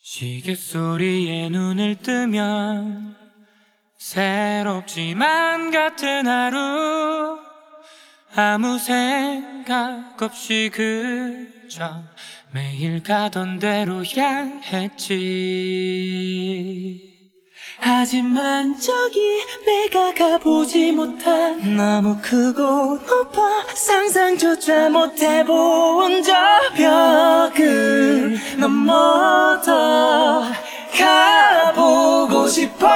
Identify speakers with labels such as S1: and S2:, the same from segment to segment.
S1: 시계 소리에 눈을 뜨면 새롭지만 같은 하루, 아무 생각 없이 그저 매일 가던 대로 향했지. 하지만 저기 내가 가보지 못한 너무 크고 높아 상상조차 못해본 저 벽을 넘어서 가보고 싶어.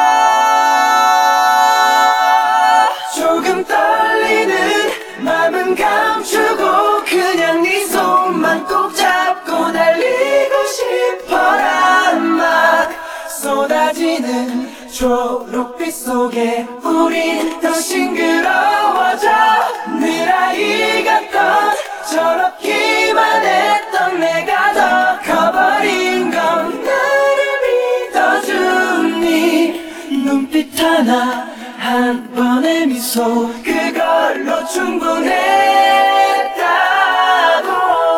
S1: 조금 떨리는 맘은 감추고 그냥 네 손만 꼭 잡고 달리고 싶어란 막 쏟아지는 초록빛 속에 우린 더 싱그러워져. 늘 아이 같던 저렇기만 했던 내가 더 커버린 건 나를 믿어준 네 눈빛 하나 한 번의 미소 그걸로 충분했다고.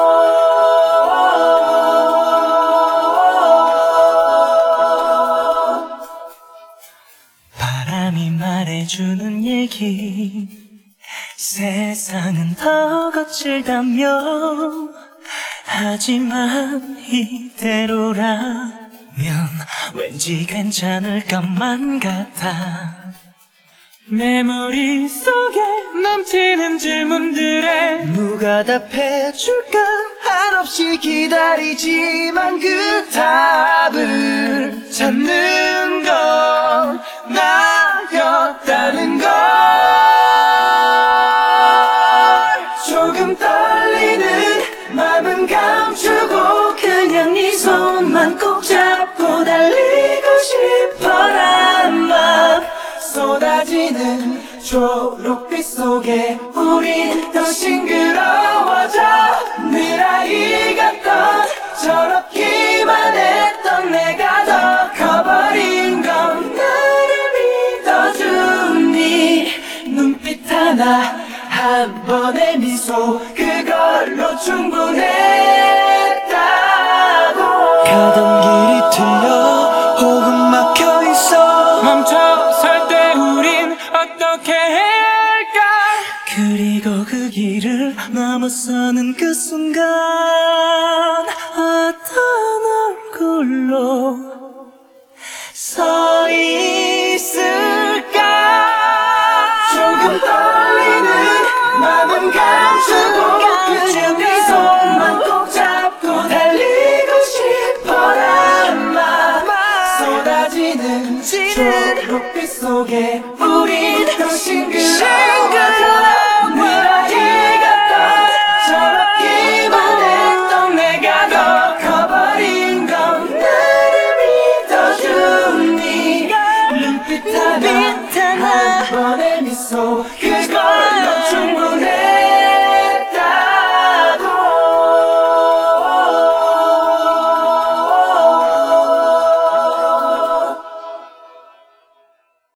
S1: 바람이 말해주는 얘기, 세상은 더 거칠다며. 하지만 이대로라면 왠지 괜찮을 것만 같아. 내 머릿속에 넘치는 질문들에 누가 답해줄까 한없이 기다리지만 그 답을 찾는 건 나였다는 걸. 조금 떨리는 맘은 감추고 그냥 네 손만 꼭 잡고 달리고 싶어란 맘 쏟아지는 초록빛 속에 우린 더 싱그러워져. 늘 아이 같던 저렇기만 했던 내가 더 커버린 건 나를 믿어준 네 눈빛 하나 한 번의 미소 그걸로 충분했다고. 가던 길이 틀려 혹은 막혀있어 멈춰설 때 우린 어떻게 해야 할까. 그리고 그 길을 넘어서는 그 순간 어떤 얼굴로 서 있을까. 조금 떨리는 맘은 감추고 그냥 네 손만 꼭 잡고 달리고 싶어란 맘 쏟아지는 초록빛 속에 우린 더 싱그러워져.